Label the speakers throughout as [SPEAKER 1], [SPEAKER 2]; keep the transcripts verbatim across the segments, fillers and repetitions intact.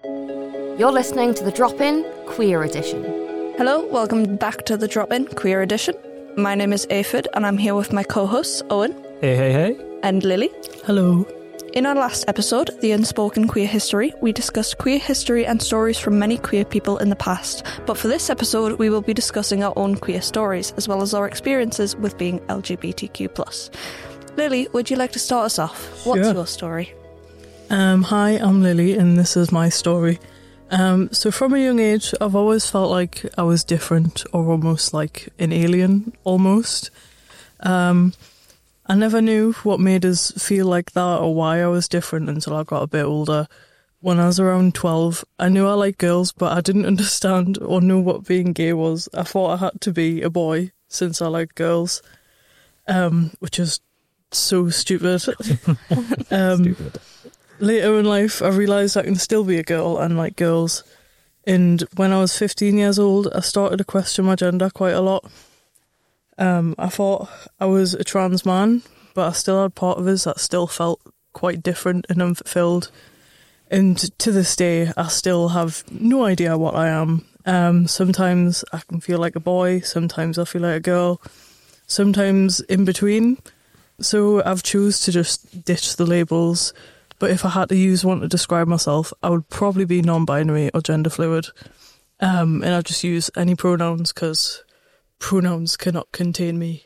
[SPEAKER 1] You're listening to The Drop-In Queer Edition.
[SPEAKER 2] Hello, welcome back to The Drop-In Queer Edition. My name is Aphid and I'm here with my co-hosts Owen.
[SPEAKER 3] Hey, hey, hey.
[SPEAKER 2] And Lily.
[SPEAKER 3] Hello.
[SPEAKER 2] In our last episode, The Unspoken Queer History, we discussed queer history and stories from many queer people in the past. But for this episode, we will be discussing our own queer stories, as well as our experiences with being L G B T Q plus. Lily, would you like to start us off? What's
[SPEAKER 3] Sure.
[SPEAKER 2] your story?
[SPEAKER 4] Um, hi, I'm Lily, and this is my story. Um, so from a young age, I've always felt like I was different, or almost like an alien, almost. Um... I never knew what made us feel like that or why I was different until I got a bit older. When I was around twelve, I knew I liked girls, but I didn't understand or know what being gay was. I thought I had to be a boy since I liked girls, um, which is so stupid. um,
[SPEAKER 3] Stupid.
[SPEAKER 4] Later in life, I realised I can still be a girl and like girls. And when I was fifteen years old, I started to question my gender quite a lot. Um, I thought I was a trans man, but I still had part of us that still felt quite different and unfulfilled. And to this day, I still have no idea what I am. Um, sometimes I can feel like a boy, sometimes I feel like a girl, sometimes in between. So I've chose to just ditch the labels. But if I had to use one to describe myself, I would probably be non-binary or gender fluid. Um, and I'd just use any pronouns because pronouns cannot contain me.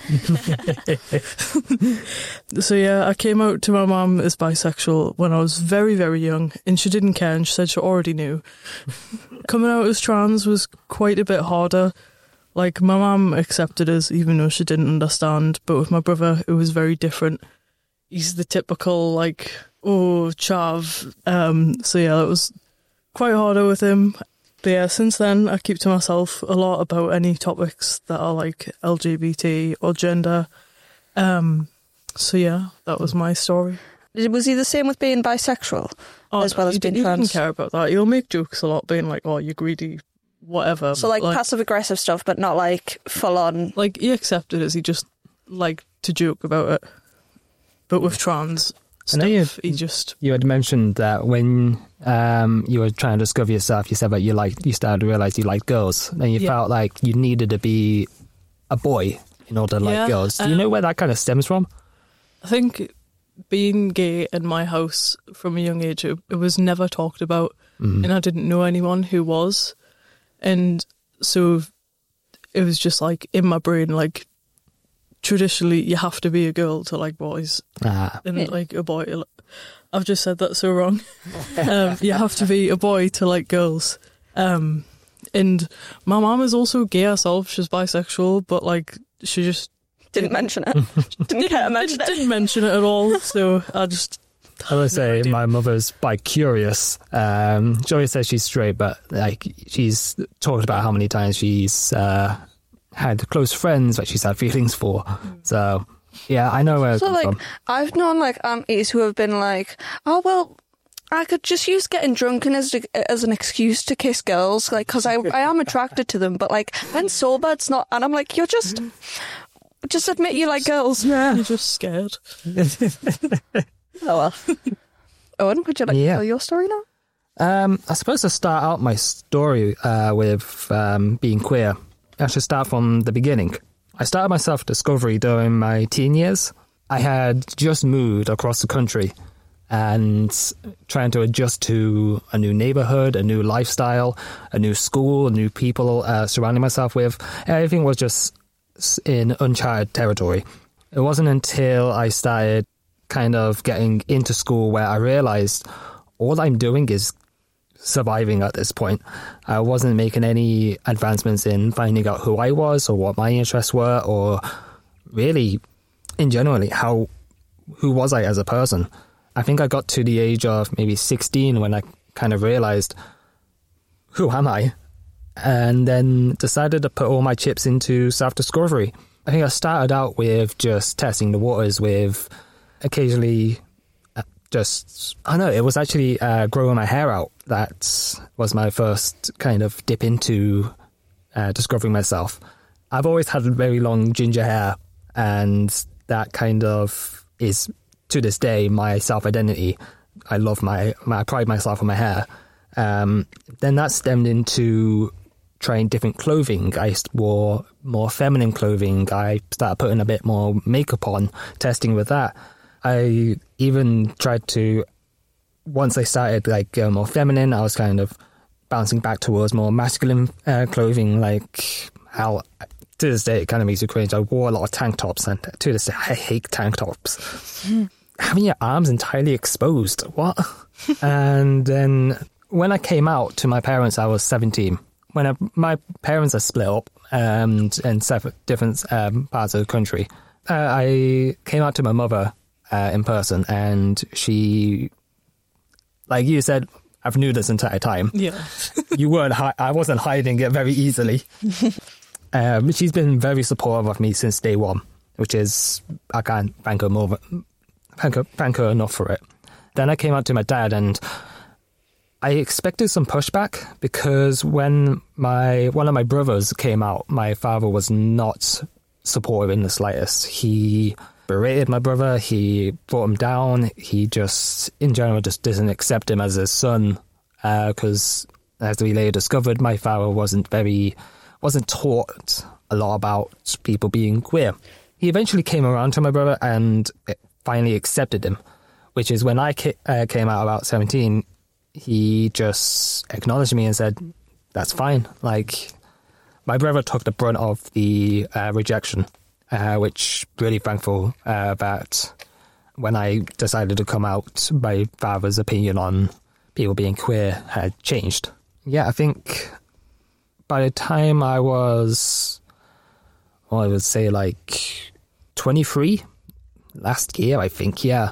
[SPEAKER 4] So yeah, I came out to my mum as bisexual when I was very, very young, and she didn't care, and she said she already knew. Coming out as trans was quite a bit harder. Like, my mum accepted us even though she didn't understand, but with my brother it was very different. He's the typical, like, oh, chav. Um, so yeah, it was quite harder with him. But yeah, since then, I keep to myself a lot about any topics that are like L G B T or gender. Um, so yeah, that was my story.
[SPEAKER 2] Was he the same with being bisexual,
[SPEAKER 4] Oh,
[SPEAKER 2] as well as
[SPEAKER 4] he
[SPEAKER 2] being
[SPEAKER 4] didn't,
[SPEAKER 2] trans?
[SPEAKER 4] He didn't care about that. He'll make jokes a lot, being like, oh, you're greedy, whatever.
[SPEAKER 2] So, like, passive-aggressive stuff, but not, like, full-on...
[SPEAKER 4] Like, he accepted it, he just liked to joke about it. But with trans
[SPEAKER 3] I know you,
[SPEAKER 4] stuff, he just...
[SPEAKER 3] you had mentioned that when um, you were trying to discover yourself, you said that you like you started to realise you liked girls, and you
[SPEAKER 4] Yeah.
[SPEAKER 3] felt like you needed to be a boy in order to
[SPEAKER 4] Yeah,
[SPEAKER 3] like girls. Do you
[SPEAKER 4] um,
[SPEAKER 3] know where that kind of stems from?
[SPEAKER 4] I think being gay in my house from a young age, it, it was never talked about,
[SPEAKER 3] Mm.
[SPEAKER 4] and I didn't know anyone who was. And so it was just like in my brain, like, traditionally you have to be a girl to like boys,
[SPEAKER 3] Ah,
[SPEAKER 4] and
[SPEAKER 2] Yeah.
[SPEAKER 4] like a boy. I've just said that so wrong. um, you have to be a boy to like girls. Um, and my mum is also gay herself. She's bisexual, but like she just
[SPEAKER 2] Didn't mention it. Didn't care to mention
[SPEAKER 4] didn't,
[SPEAKER 2] it.
[SPEAKER 4] didn't mention it at all. So I just
[SPEAKER 3] I would say
[SPEAKER 4] idea.
[SPEAKER 3] my mother's bi-curious. Um, she always says she's straight, but like she's talked about how many times she's uh, had close friends that she's had feelings for. So yeah, I know where it
[SPEAKER 2] So,
[SPEAKER 3] comes
[SPEAKER 2] like,
[SPEAKER 3] from.
[SPEAKER 2] I've known, like, aunties who have been like, oh, well, I could just use getting drunk and as, as an excuse to kiss girls, like, because I, I am attracted to them, but, like, when sober, it's not, and I'm like, you're just, just admit you like girls.
[SPEAKER 4] yeah, you're just scared.
[SPEAKER 2] Oh, well. Owen, would you like
[SPEAKER 3] Yeah.
[SPEAKER 2] to tell your story now?
[SPEAKER 3] Um, I suppose to start out my story uh, with um, being queer, I should start from the beginning. I started my self-discovery during my teen years. I had just moved across the country and trying to adjust to a new neighborhood, a new lifestyle, a new school, new people uh, surrounding myself with. Everything was just in uncharted territory. It wasn't until I started kind of getting into school where I realized all I'm doing is surviving at this point. I wasn't making any advancements in finding out who I was or what my interests were, or really, in generally, how who was I as a person. I think I got to the age of maybe sixteen when I kind of realized, who am I? And then decided to put all my chips into self-discovery. I think I started out with just testing the waters with occasionally just, I don't know, it was actually uh, growing my hair out. That was my first kind of dip into uh, discovering myself. I've always had very long ginger hair, and that kind of is, to this day, my self-identity. I love my, my I pride myself on my hair. Um, then that stemmed into trying different clothing. I wore more feminine clothing. I started putting a bit more makeup on, testing with that. I even tried to, once I started like going more feminine, I was kind of bouncing back towards more masculine uh, clothing, like how to this day it kind of makes you cringe. I wore a lot of tank tops, and to this day I hate tank tops. Mm. Having your arms entirely exposed, what? And then when I came out to my parents, I was seventeen. When I, my parents are split up um, in separate different um, parts of the country, uh, I came out to my mother uh, in person, and she, like you said, I've knew this entire time.
[SPEAKER 4] Yeah,
[SPEAKER 3] you weren't. Hi- I wasn't hiding it very easily. um, she's been very supportive of me since day one, which is I can't thank her more. Thank her, thank her enough for it. Then I came out to my dad, and I expected some pushback because when my one of my brothers came out, my father was not supportive in the slightest. He berated my brother, he brought him down, he just, in general, just didn't accept him as his son because, uh, as we later discovered, my father wasn't very, wasn't taught a lot about people being queer. He eventually came around to my brother and finally accepted him, which is when I ca- uh, came out about seventeen, he just acknowledged me and said, that's fine. Like, my brother took the brunt of the uh, rejection, uh, which really thankful uh, that when I decided to come out, my father's opinion on people being queer had changed. Yeah, I think by the time I was, well, I would say like twenty-three, last year, I think, yeah,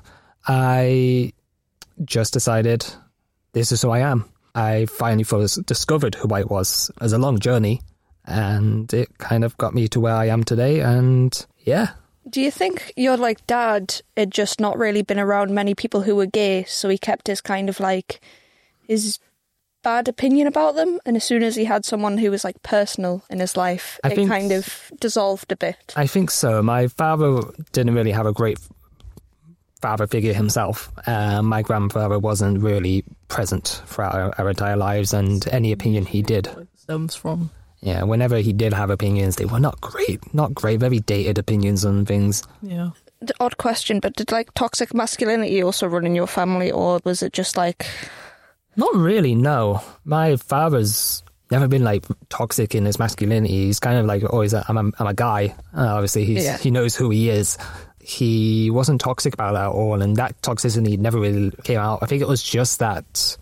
[SPEAKER 3] I just decided this is who I am. I finally first discovered who I was. It was a long journey, and it kind of got me to where I am today, and yeah.
[SPEAKER 2] Do you think your, like, dad had just not really been around many people who were gay, so he kept his kind of, like, his bad opinion about them, and as soon as he had someone who was, like, personal in his life,
[SPEAKER 3] I
[SPEAKER 2] it
[SPEAKER 3] think,
[SPEAKER 2] kind of dissolved a bit?
[SPEAKER 3] I think so. My father didn't really have a great father figure himself. Uh, my grandfather wasn't really present throughout our, our entire lives, and any opinion he did
[SPEAKER 4] stems from.
[SPEAKER 3] Yeah, whenever he did have opinions, they were not great, not great, very dated opinions on things.
[SPEAKER 4] Yeah.
[SPEAKER 2] The odd question, but did, like, toxic masculinity also run in your family, or was it just, like...
[SPEAKER 3] Not really, no. My father's never been, like, toxic in his masculinity. He's kind of like, always, I'm a, I'm a guy. Uh, obviously, he's, yeah. he knows who he is. He wasn't toxic about that at all, and that toxicity never really came out. I think it was just that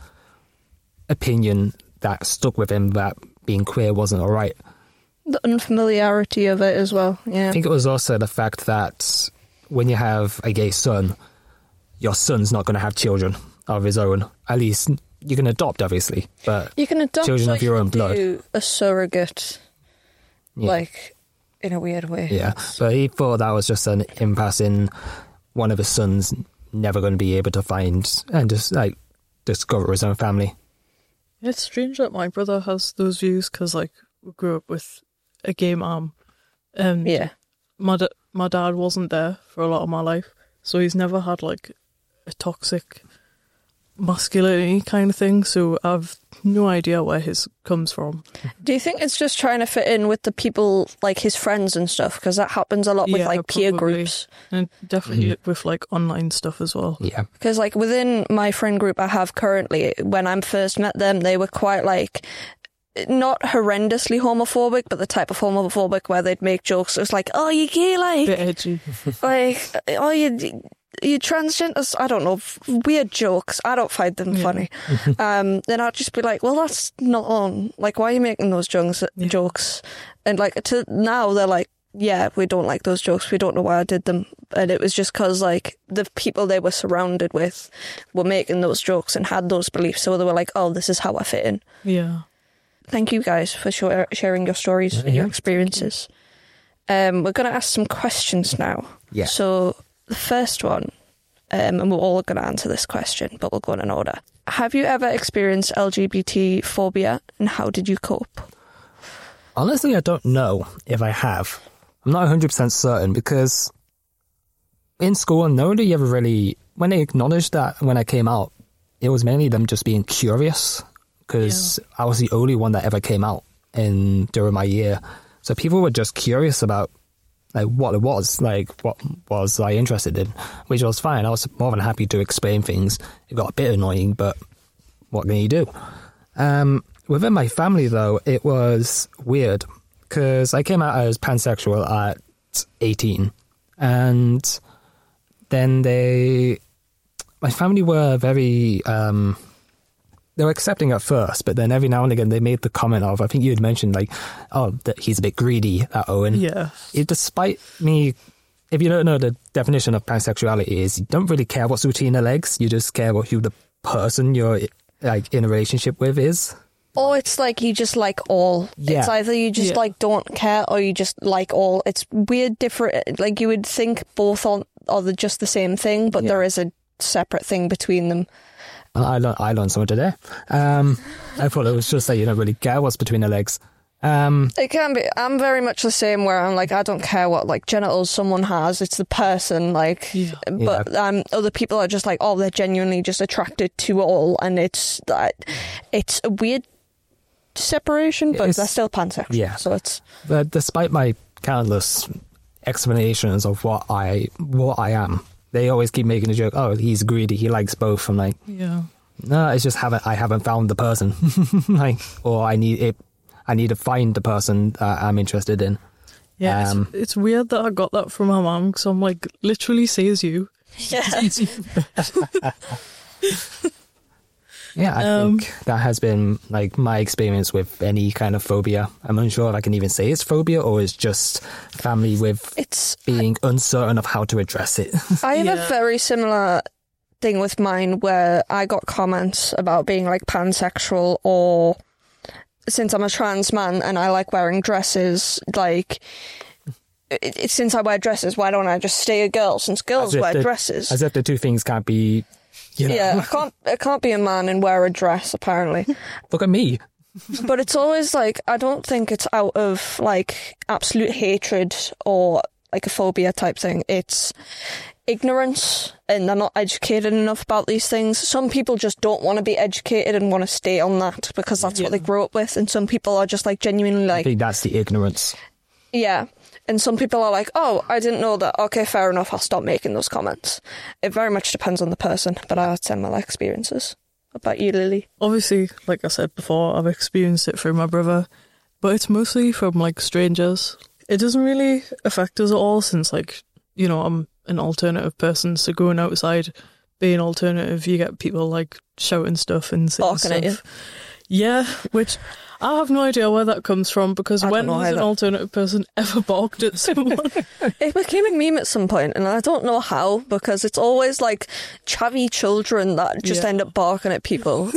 [SPEAKER 3] opinion that stuck with him that being queer wasn't all right.
[SPEAKER 2] The unfamiliarity of it as well, yeah.
[SPEAKER 3] I think it was also the fact that when you have a gay son, your son's not going to have children of his own. At least you can adopt, obviously, but
[SPEAKER 2] you can adopt
[SPEAKER 3] children of your own blood.
[SPEAKER 2] A surrogate, yeah. Like, in a weird way.
[SPEAKER 3] Yeah, but he thought that was just an impasse in one of his sons never going to be able to find and just, like, discover his own family.
[SPEAKER 4] It's strange that my brother has those views because, like, we grew up with a gay mom, and
[SPEAKER 2] yeah,
[SPEAKER 4] my da- my dad wasn't there for a lot of my life, so he's never had, like, a toxic masculinity kind of thing, so I've no idea where his comes from.
[SPEAKER 2] Do you think it's just trying to fit in with the people, like his friends and stuff? Because that happens a lot with,
[SPEAKER 4] yeah,
[SPEAKER 2] like, peer
[SPEAKER 4] probably.
[SPEAKER 2] groups.
[SPEAKER 4] And definitely
[SPEAKER 3] mm-hmm.
[SPEAKER 4] with, like, online stuff as well.
[SPEAKER 3] Yeah.
[SPEAKER 2] Because, like, within my friend group I have currently, when I first met them, they were quite, like, not horrendously homophobic, but the type of homophobic where they'd make jokes. It was like, oh, you gay, like...
[SPEAKER 4] Bit edgy.
[SPEAKER 2] Like, oh, you... You transgenders, I don't know, weird jokes. I don't find them yeah. funny. um, then I'd just be like, well, that's not on. Like, why are you making those jokes?
[SPEAKER 4] Yeah.
[SPEAKER 2] jokes? And, like, to now they're like, yeah, we don't like those jokes. We don't know why I did them. And it was just because, like, the people they were surrounded with were making those jokes and had those beliefs. So they were like, oh, this is how I fit in.
[SPEAKER 4] Yeah.
[SPEAKER 2] Thank you guys for sh- sharing your stories yeah, and your experiences. Um, we're going to ask some questions now.
[SPEAKER 3] Yeah.
[SPEAKER 2] So... The first one, um, and we're all going to answer this question, but we'll go in an order. Have you ever experienced L G B T phobia, and how did you cope?
[SPEAKER 3] Honestly, I don't know if I have. I'm not one hundred percent certain, because in school, nobody ever really... When they acknowledged that when I came out, it was mainly them just being curious because I was the only one that ever came out in during my year. So people were just curious about like what it was, like what was I interested in, which was fine. I was more than happy to explain things. It got a bit annoying, but what can you do? Um, within my family, though, it was weird because I came out as pansexual at eighteen, and then they, my family were very, um, they were accepting at first, but then every now and again they made the comment of, I think you had mentioned like, oh, that he's a bit greedy, that Owen.
[SPEAKER 4] Yeah.
[SPEAKER 3] It, despite me, if you don't know the definition of pansexuality is, you don't really care what's between the legs, you just care about who the person you're like in a relationship with is.
[SPEAKER 2] Or it's like you just like all.
[SPEAKER 3] Yeah.
[SPEAKER 2] It's either you just
[SPEAKER 4] Yeah.
[SPEAKER 2] like don't care or you just like all. It's weird, different. Like you would think both are, are the, just the same thing, but
[SPEAKER 3] Yeah.
[SPEAKER 2] there is a separate thing between them.
[SPEAKER 3] I learned, I learned something today. Um, I thought it was just that you don't really care what's between the legs. Um,
[SPEAKER 2] It can be. I'm very much the same where I'm like, I don't care what like genitals someone has. It's the person. Like,
[SPEAKER 4] Yeah.
[SPEAKER 2] but um, other people are just like, oh, they're genuinely just attracted to all, and it's that it's a weird separation, but
[SPEAKER 3] It's-
[SPEAKER 2] they're still pansexual.
[SPEAKER 3] yeah.
[SPEAKER 2] So it's
[SPEAKER 3] but despite my countless explanations of what I what I am, they always keep making a joke. Oh, he's greedy. He likes both. I'm like,
[SPEAKER 4] Yeah.
[SPEAKER 3] no, it's just haven't I haven't found the person. Like, or I need it. I need to find the person that I'm interested in.
[SPEAKER 4] Yeah,
[SPEAKER 3] Um,
[SPEAKER 4] it's, it's weird that I got that from my mum because I'm like, literally says you.
[SPEAKER 2] yeah.
[SPEAKER 3] Yeah, I
[SPEAKER 4] Um,
[SPEAKER 3] think that has been like my experience with any kind of phobia. I'm unsure if I can even say it's phobia or it's just family with
[SPEAKER 2] It's
[SPEAKER 3] being uncertain of how to address it.
[SPEAKER 2] I have a
[SPEAKER 4] Yeah.
[SPEAKER 2] very similar thing with mine where I got comments about being like pansexual, or since I'm a trans man and I like wearing dresses, like it, it, since I wear dresses, why don't I just stay a girl since girls
[SPEAKER 3] As if
[SPEAKER 2] wear
[SPEAKER 3] the-
[SPEAKER 2] dresses?
[SPEAKER 3] As if the two things can't be, you know.
[SPEAKER 2] Yeah, I can't, I can't be a man and wear a dress, apparently.
[SPEAKER 3] Look at me.
[SPEAKER 2] But it's always like, I don't think it's out of like absolute hatred or like a phobia type thing. It's ignorance, and they're not educated enough about these things. Some people just don't want to be educated and want to stay on that because that's what they grew up with. And some people are just like genuinely
[SPEAKER 3] I
[SPEAKER 2] like,
[SPEAKER 3] think that's the ignorance.
[SPEAKER 2] yeah. And some people are like, oh, I didn't know that. Okay, fair enough. I'll stop making those comments. It very much depends on the person, but I had similar experiences. What about you, Lily?
[SPEAKER 4] Obviously, like I said before, I've experienced it through my brother, but it's mostly from like strangers. It doesn't really affect us at all since, like, you know, I'm an alternative person, so going outside, being alternative, you get people like shouting stuff and saying
[SPEAKER 2] Barking at
[SPEAKER 4] stuff. Yeah, which I have no idea where that comes from, because
[SPEAKER 2] I don't
[SPEAKER 4] when
[SPEAKER 2] know
[SPEAKER 4] has an
[SPEAKER 2] either.
[SPEAKER 4] alternative person ever barked at someone?
[SPEAKER 2] It became a meme at some point, and I don't know how, because it's always like chavvy children that just
[SPEAKER 4] Yeah.
[SPEAKER 2] end up barking at people.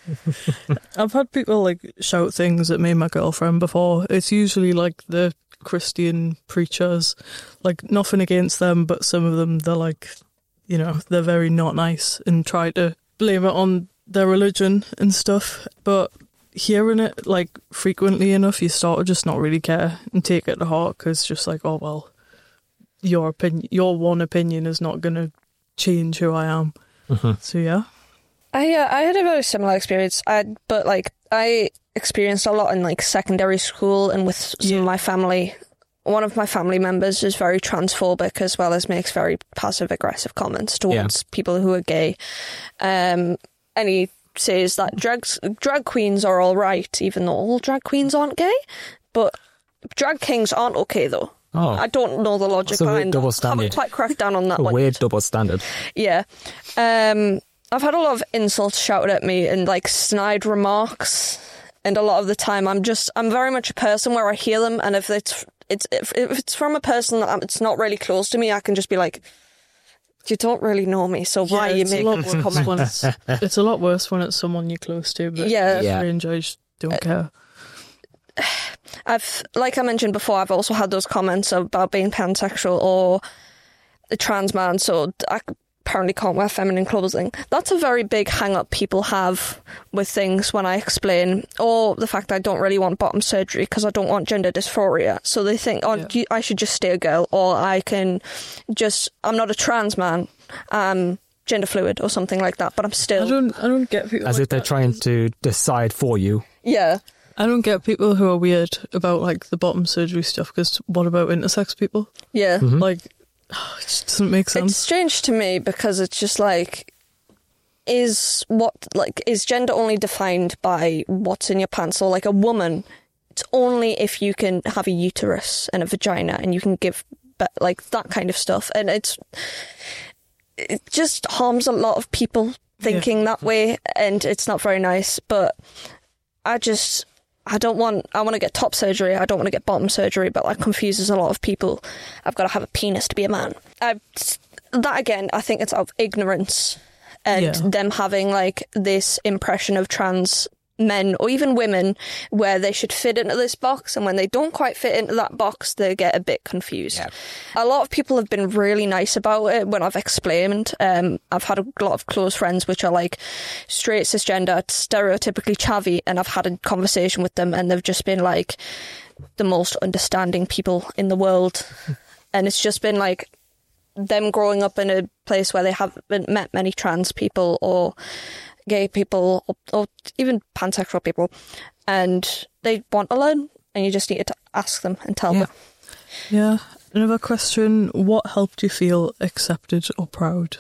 [SPEAKER 4] I've had people like shout things at me and my girlfriend before. It's usually like the Christian preachers. Like, nothing against them, but some of them, they're like, you know, they're very not nice and try to blame it on their religion and stuff. But hearing it like frequently enough, you start to just not really care and take it to heart, because it's just like, oh well, your opinion, your one opinion is not going to change who I am. So yeah.
[SPEAKER 2] I uh, I had a very similar experience, I, but like I experienced a lot in like secondary school and with some
[SPEAKER 4] Yeah.
[SPEAKER 2] of my family. One of my family members is very transphobic, as well as makes very passive aggressive comments towards people who are gay. Um, and he says that drag drag queens are all right, even though all drag queens aren't gay. But drag kings aren't okay, though.
[SPEAKER 3] Oh,
[SPEAKER 2] I don't know the logic
[SPEAKER 3] That's a weird
[SPEAKER 2] behind
[SPEAKER 3] double
[SPEAKER 2] that. I haven't
[SPEAKER 3] standard.
[SPEAKER 2] quite cracked down on that
[SPEAKER 3] a
[SPEAKER 2] one.
[SPEAKER 3] weird double standard.
[SPEAKER 2] Yeah. Um, I've had a lot of insults shouted at me and like snide remarks, and a lot of the time I'm just I'm very much a person where I hear them, and if it's it's if, if it's from a person that I'm, it's not really close to me, I can just be like, you don't really know me, so why are you
[SPEAKER 4] it's a
[SPEAKER 2] making
[SPEAKER 4] lot
[SPEAKER 2] this
[SPEAKER 4] worse
[SPEAKER 2] comment?
[SPEAKER 4] when it's, it's a lot worse when it's someone you're close to, but
[SPEAKER 2] Yeah.
[SPEAKER 3] Yeah.
[SPEAKER 4] strange, I just don't care.
[SPEAKER 2] I've, like I mentioned before, I've also had those comments about being pansexual or a trans man, so I apparently can't wear feminine clothing. That's a very big hang-up people have with things when I explain, or the fact I don't really want bottom surgery because I don't want gender dysphoria. So they think, oh,
[SPEAKER 4] Yeah.
[SPEAKER 2] you- I should just stay a girl, or I can just, I'm not a trans man, um, gender fluid or something like that, but I'm still...
[SPEAKER 4] I don't, I don't get people
[SPEAKER 3] As
[SPEAKER 4] like
[SPEAKER 3] if they're
[SPEAKER 4] that.
[SPEAKER 3] trying to decide for you.
[SPEAKER 2] Yeah.
[SPEAKER 4] I don't get people who are weird about, like, the bottom surgery stuff, because what about intersex people?
[SPEAKER 2] Yeah.
[SPEAKER 3] Mhm.
[SPEAKER 4] Like, it just doesn't make sense.
[SPEAKER 2] It's strange to me because it's just like, is what, like, is gender only defined by what's in your pants? Or like a woman, it's only if you can have a uterus and a vagina and you can give, but like that kind of stuff. And it's, it just harms a lot of people thinking
[SPEAKER 4] Yeah.
[SPEAKER 2] that way, and it's not very nice. But I just, I don't want, I want to get top surgery, I don't want to get bottom surgery, but that confuses a lot of people. I've got to have a penis to be a man. I, that again, I think it's out of ignorance and
[SPEAKER 4] Yeah.
[SPEAKER 2] them having like this impression of trans men or even women where they should fit into this box, and when they don't quite fit into that box they get a bit confused.
[SPEAKER 3] Yeah.
[SPEAKER 2] A lot of people have been really nice about it when I've explained. um, I've had a lot of close friends which are like straight, cisgender, stereotypically chavvy, and I've had a conversation with them and they've just been like the most understanding people in the world. And it's just been like them growing up in a place where they haven't met many trans people or gay people or, or even pansexual people, and they want to learn, and you just need to ask them and tell
[SPEAKER 3] Yeah.
[SPEAKER 2] them.
[SPEAKER 4] Yeah. Another question, what helped you feel accepted or proud?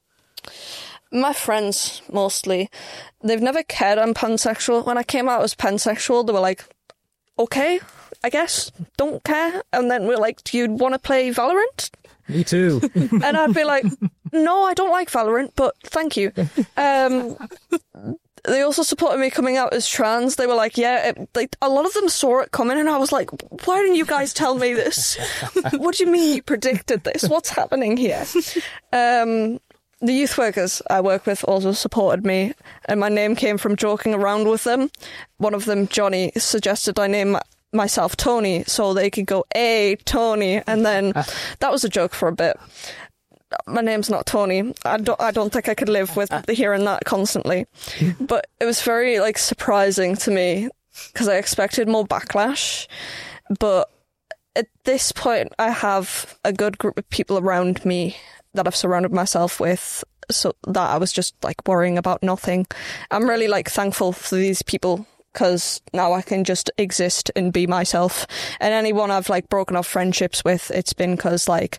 [SPEAKER 2] My friends, mostly, they've never cared I'm pansexual. When I came out as pansexual, they were like, okay, I guess, don't care. And then we're like, do you want to play Valorant?
[SPEAKER 3] Me too.
[SPEAKER 2] And I'd be like, no, I don't like Valorant, but thank you. Um, they also supported me coming out as trans. They were like, yeah, it, like, a lot of them saw it coming, and I was like, why didn't you guys tell me this? What do you mean you predicted this? What's happening here? Um, the youth workers I work with also supported me, and my name came from joking around with them. One of them, Johnny, suggested I name myself Tony so they could go, hey, Tony, and then that was a joke for a bit. My name's not Tony. I don't I don't think I could live with hearing that constantly. But it was very like surprising to me because I expected more backlash. But at this point I have a good group of people around me that I've surrounded myself with, so that I was just like worrying about nothing. I'm really like thankful for these people, because now I can just exist and be myself. And anyone I've like broken off friendships with, it's been because like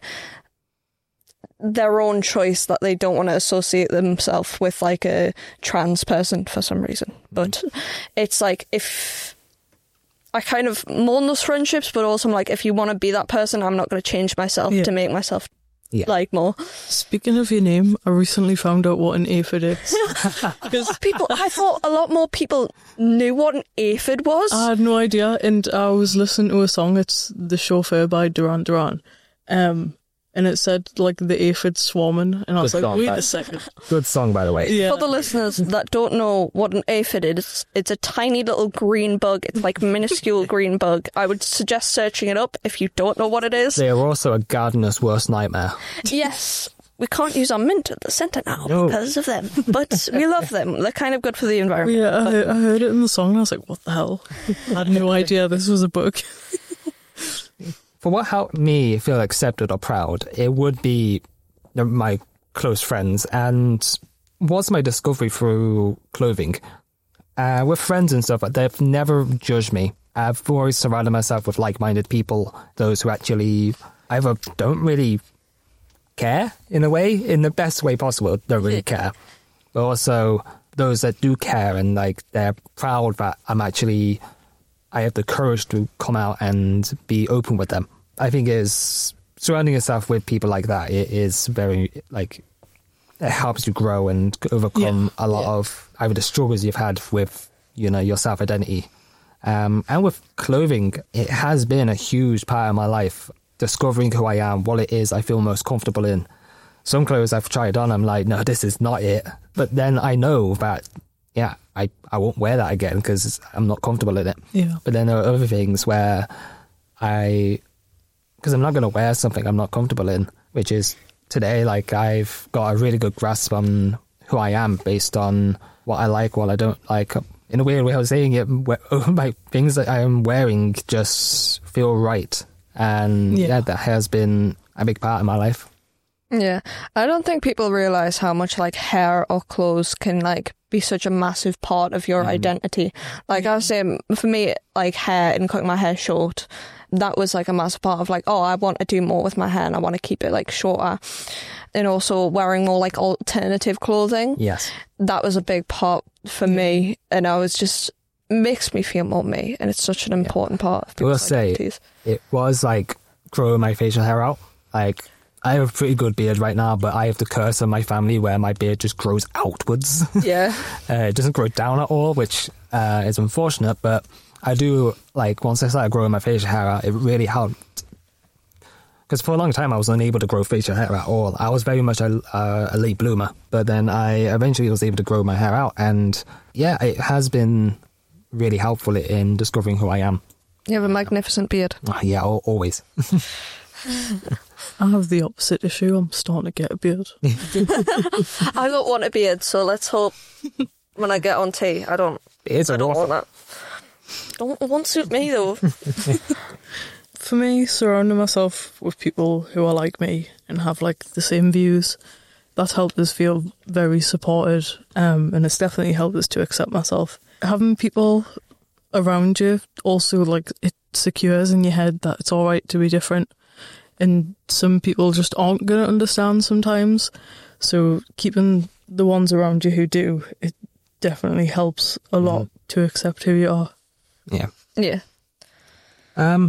[SPEAKER 2] their own choice that they don't want to associate themselves with like a trans person for some reason. But it's like, if I kind of mourn those friendships, but also I'm like, if you want to be that person, I'm not going to change myself
[SPEAKER 4] Yeah.
[SPEAKER 2] to make myself
[SPEAKER 3] Yeah.
[SPEAKER 2] like more.
[SPEAKER 4] Speaking of your name, I recently found out what an aphid is. Because
[SPEAKER 2] People, I thought a lot more people knew what an aphid was.
[SPEAKER 4] I had no idea, and I was listening to a song, it's The Chauffeur by Duran Duran, um, and it said, like, the aphid swarming, and I was
[SPEAKER 3] Good
[SPEAKER 4] like,
[SPEAKER 3] song,
[SPEAKER 4] wait
[SPEAKER 3] that.
[SPEAKER 4] a second.
[SPEAKER 3] Good song, by the way.
[SPEAKER 4] Yeah.
[SPEAKER 2] For the listeners that don't know what an aphid is, it's a tiny little green bug. It's like minuscule green bug. I would suggest searching it up if you don't know what it is.
[SPEAKER 3] They are also a gardener's worst nightmare.
[SPEAKER 2] Yes, we can't use our mint at the centre now
[SPEAKER 3] No.
[SPEAKER 2] because of them, but we love them. They're kind of good for the environment.
[SPEAKER 4] Yeah, I, I heard it in the song, and I was like, what the hell? I had no idea this was a book.
[SPEAKER 3] For what helped me feel accepted or proud, it would be my close friends, and was my discovery through clothing. Uh, with friends and stuff, they've never judged me. I've always surrounded myself with like-minded people, those who actually either don't really care, in a way, in the best way possible, don't really care. But also those that do care, and like they're proud that I'm actually, I have the courage to come out and be open with them. I think is surrounding yourself with people like that, it is very, like, it helps you grow and overcome
[SPEAKER 4] Yeah.
[SPEAKER 3] a lot
[SPEAKER 4] Yeah.
[SPEAKER 3] of either the struggles you've had with, you know, your self-identity. Um, and with clothing, it has been a huge part of my life, discovering who I am, what it is I feel most comfortable in. Some clothes I've tried on, I'm like, no, this is not it. But then I know that, yeah, I, I won't wear that again because I'm not comfortable in it.
[SPEAKER 4] Yeah.
[SPEAKER 3] But then there are other things where I, because I'm not going to wear something I'm not comfortable in, which is today, like, I've got a really good grasp on who I am based on what I like, what I don't like. In a weird way, I was saying it, my things that I am wearing just feel right. And
[SPEAKER 4] Yeah.
[SPEAKER 3] yeah, that has been a big part of my life.
[SPEAKER 2] Yeah, I don't think people realise how much like hair or clothes can like be such a massive part of your mm. identity. Like I was saying, for me, like hair and cutting my hair short, that was like a massive part of like, oh, I want to do more with my hair and I want to keep it like shorter. And also wearing more like alternative clothing.
[SPEAKER 3] Yes.
[SPEAKER 2] That was a big part for me. And I was just, makes me feel more me. And it's such an important yeah. part of people's
[SPEAKER 3] I will
[SPEAKER 2] identities.
[SPEAKER 3] say, it was like growing my facial hair out. Like, I have a pretty good beard right now, but I have the curse of my family where my beard just grows outwards.
[SPEAKER 2] Yeah.
[SPEAKER 3] uh, it doesn't grow down at all, which uh, is unfortunate, but I do, like, once I started growing my facial hair out, it really helped. Because for a long time, I was unable to grow facial hair at all. I was very much a, uh, a late bloomer, but then I eventually was able to grow my hair out, and yeah, it has been really helpful in discovering who I am.
[SPEAKER 2] You have a magnificent beard.
[SPEAKER 3] Uh, yeah, always.
[SPEAKER 4] I have the opposite issue. I'm starting to get a beard.
[SPEAKER 2] I don't want a beard, so let's hope when I get on tea, I don't.
[SPEAKER 3] It's
[SPEAKER 2] I don't
[SPEAKER 3] awful.
[SPEAKER 2] want that. Don't it won't suit me though.
[SPEAKER 4] For me, surrounding myself with people who are like me and have like the same views, that's helped us feel very supported, um, and it's definitely helped us to accept myself. Having people around you also, like, it secures in your head that it's all right to be different. And some people just aren't going to understand sometimes. So keeping the ones around you who do, it definitely helps a lot mm. to accept who you are.
[SPEAKER 3] Yeah.
[SPEAKER 2] Yeah.
[SPEAKER 3] Um,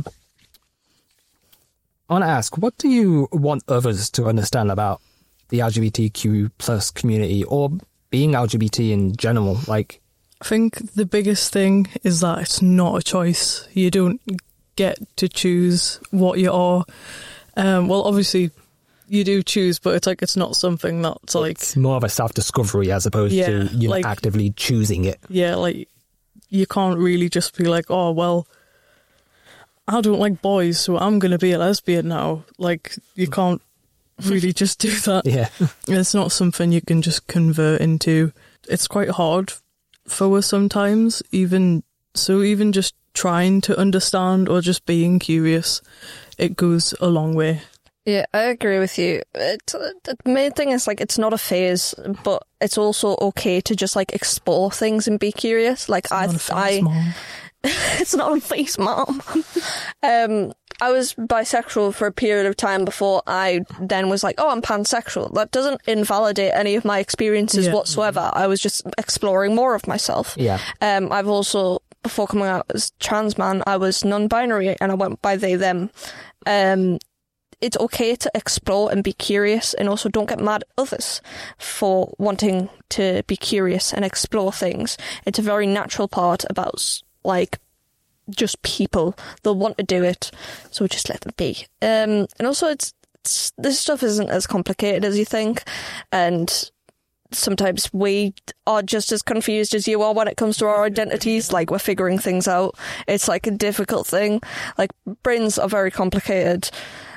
[SPEAKER 3] I want to ask, what do you want others to understand about the L G B T Q plus community or being L G B T in general? Like,
[SPEAKER 4] I think the biggest thing is that it's not a choice. You don't get to choose what you are. Um, well, obviously, you do choose, but it's like it's not something that's like...
[SPEAKER 3] It's more of a self-discovery as opposed
[SPEAKER 4] yeah,
[SPEAKER 3] to you
[SPEAKER 4] like,
[SPEAKER 3] actively choosing it.
[SPEAKER 4] Yeah, like, you can't really just be like, oh, well, I don't like boys, so I'm going to be a lesbian now. Like, you can't really just do that.
[SPEAKER 3] Yeah.
[SPEAKER 4] It's not something you can just convert into. It's quite hard for us sometimes, even... So even just trying to understand or just being curious, it goes a long way.
[SPEAKER 2] Yeah, I agree with you. It, the main thing is, like, it's not a phase, but it's also okay to just, like, explore things and be curious. Like, I... I It's not a phase, Mom. um, I was bisexual for a period of time before I then was like, oh, I'm pansexual. That doesn't invalidate any of my experiences yeah. whatsoever. I was just exploring more of myself.
[SPEAKER 3] Yeah.
[SPEAKER 2] Um, I've also... Before coming out as trans man, I was non-binary and I went by they, them. Um, it's okay to explore and be curious, and also don't get mad at others for wanting to be curious and explore things. It's a very natural part about, like, just people. They'll want to do it, so just let them be. Um, and also, it's, it's this stuff isn't as complicated as you think, and... Sometimes we are just as confused as you are when it comes to our identities. Like, we're figuring things out. It's like a difficult thing. Like, brains are very complicated.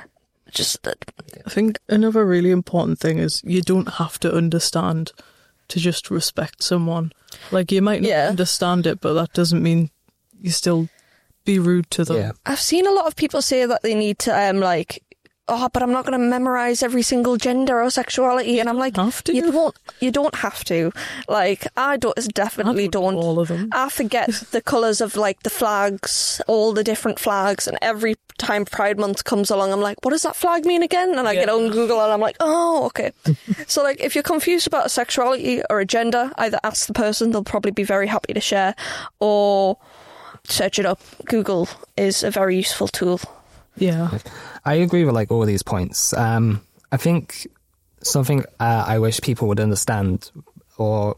[SPEAKER 2] Just that.
[SPEAKER 4] I think another really important thing is you don't have to understand to just respect someone. Like, you might not yeah. understand it, but that doesn't mean you still be rude to them.
[SPEAKER 3] Yeah.
[SPEAKER 2] I've seen a lot of people say that they need to, um, like, oh, but I'm not going to memorise every single gender or sexuality. And I'm like,
[SPEAKER 4] have to?
[SPEAKER 2] you don't, you don't have to. Like, I don't, definitely
[SPEAKER 4] I don't.
[SPEAKER 2] don't.
[SPEAKER 4] All of them.
[SPEAKER 2] I forget the colours of, like, the flags, all the different flags. And every time Pride Month comes along, I'm like, what does that flag mean again? And I yeah. get on Google and I'm like, oh, okay. So, like, if you're confused about a sexuality or a gender, either ask the person, they'll probably be very happy to share, or search it up. Google is a very useful tool.
[SPEAKER 4] Yeah.
[SPEAKER 3] I agree with, like, all these points. Um, I think something uh, I wish people would understand, or,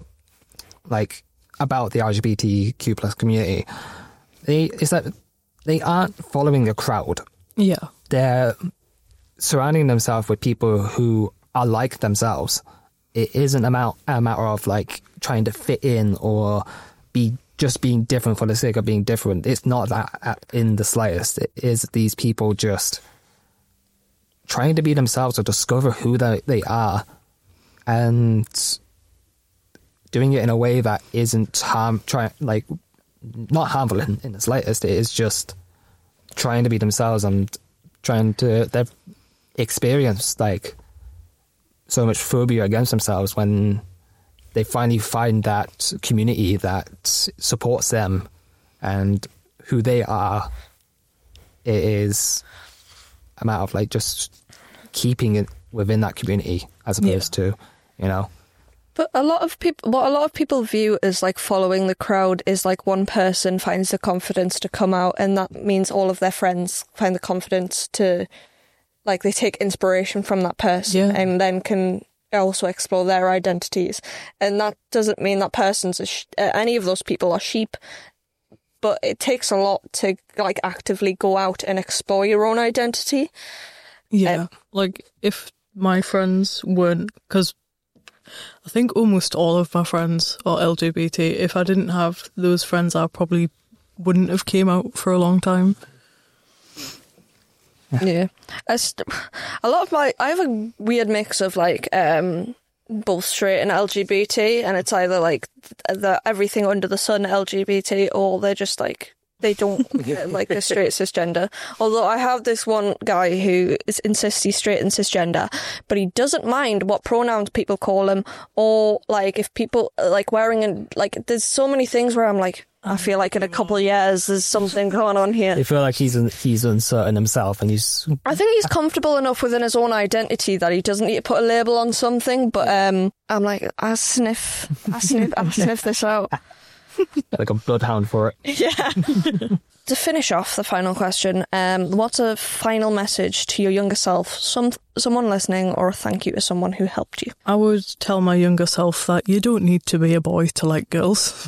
[SPEAKER 3] like, about the L G B T Q plus community, they, is that they aren't following a crowd.
[SPEAKER 4] Yeah.
[SPEAKER 3] They're surrounding themselves with people who are like themselves. It isn't a matter, a matter of, like, trying to fit in or be just being different for the sake of being different. It's not that in the slightest. It is these people just trying to be themselves or discover who they, they are, and doing it in a way that isn't harm, try, like, not harmful in, in the slightest. It is just trying to be themselves and trying to they've experienced, like, so much phobia against themselves when they finally find that community that supports them and who they are. It is a matter of like just keeping it within that community as opposed yeah. to, you know.
[SPEAKER 2] But a lot of people, what a lot of people view as like following the crowd is like one person finds the confidence to come out, and that means all of their friends find the confidence to, like, they take inspiration from that person yeah. and then can also explore their identities. And that doesn't mean that person's a sh- uh, any of those people are sheep, but it takes a lot to like actively go out and explore your own identity.
[SPEAKER 4] Yeah,
[SPEAKER 2] um,
[SPEAKER 4] like if my friends weren't, because I think almost all of my friends are L G B T. If I didn't have those friends, I probably wouldn't have came out for a long time.
[SPEAKER 2] Yeah. yeah. As, a lot of my... I have a weird mix of, like, um, both straight and L G B T, and it's either, like, the everything under the sun L G B T, or they're just, like... They don't like the straight cisgender. Although I have this one guy who is, insists he's straight and cisgender, but he doesn't mind what pronouns people call him, or like if people like wearing and like. There's so many things where I'm like, I feel like in a couple of years there's something going on here.
[SPEAKER 3] You feel like he's un- he's uncertain himself, and he's.
[SPEAKER 2] I think he's comfortable enough within his own identity that he doesn't need to put a label on something. But um, I'm like, I sniff, I sniff, I sniff this out.
[SPEAKER 3] Like a bloodhound for it.
[SPEAKER 2] Yeah. To finish off the final question, um, what's a final message to your younger self? Some someone listening, or a thank you to someone who helped you?
[SPEAKER 4] I would tell my younger self that you don't need to be a boy to like girls.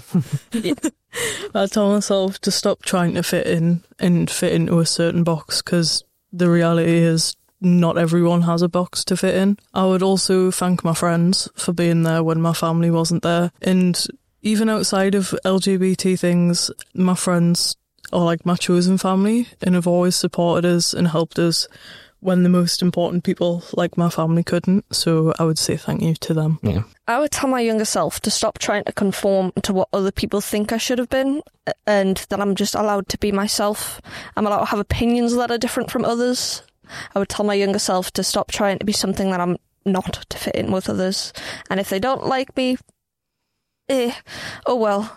[SPEAKER 4] I'd tell myself to stop trying to fit in and fit into a certain box, because the reality is not everyone has a box to fit in. I would also thank my friends for being there when my family wasn't there, and even outside of L G B T things, my friends are like my chosen family and have always supported us and helped us when the most important people like my family couldn't. So I would say thank you to them.
[SPEAKER 3] Yeah.
[SPEAKER 2] I would tell my younger self to stop trying to conform to what other people think I should have been, and that I'm just allowed to be myself. I'm allowed to have opinions that are different from others. I would tell my younger self to stop trying to be something that I'm not, to fit in with others. And if they don't like me, Eh, oh well.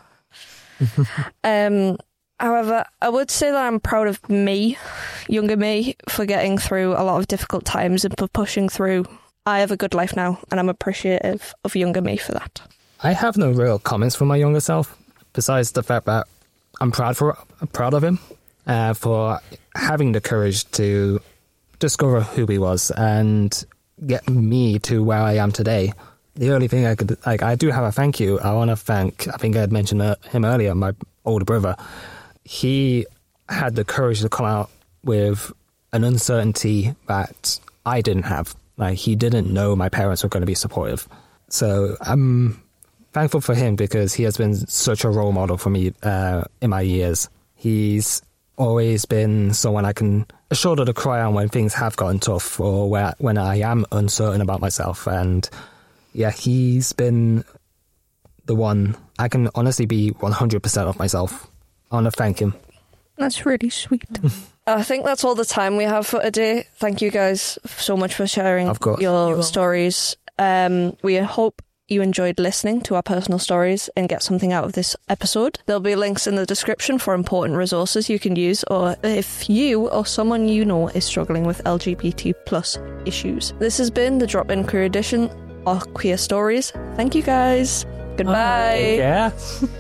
[SPEAKER 2] um, however, I would say that I'm proud of me, younger me, for getting through a lot of difficult times and for pushing through. I have a good life now, and I'm appreciative of younger me for that.
[SPEAKER 3] I have no real comments for my younger self, besides the fact that I'm proud for proud of him uh, for having the courage to discover who he was and get me to where I am today. The only thing I could, like, I do have a thank you. I want to thank, I think I had mentioned him earlier, my older brother. He had the courage to come out with an uncertainty that I didn't have. Like, he didn't know my parents were going to be supportive. So I'm thankful for him because he has been such a role model for me uh, in my years. He's always been someone I can a shoulder to cry on when things have gotten tough or where, when I am uncertain about myself. And yeah, he's been the one I can honestly be one hundred percent of myself. I want to thank him.
[SPEAKER 2] That's really sweet. I think that's all the time we have for today. Thank you guys so much for sharing
[SPEAKER 3] of course.
[SPEAKER 2] your stories. Um, we hope you enjoyed listening to our personal stories and get something out of this episode. There'll be links in the description for important resources you can use, or if you or someone you know is struggling with L G B T plus issues. This has been the Drop-In Queer Edition of Queer Stories. Thank you guys. Goodbye.
[SPEAKER 3] Yeah.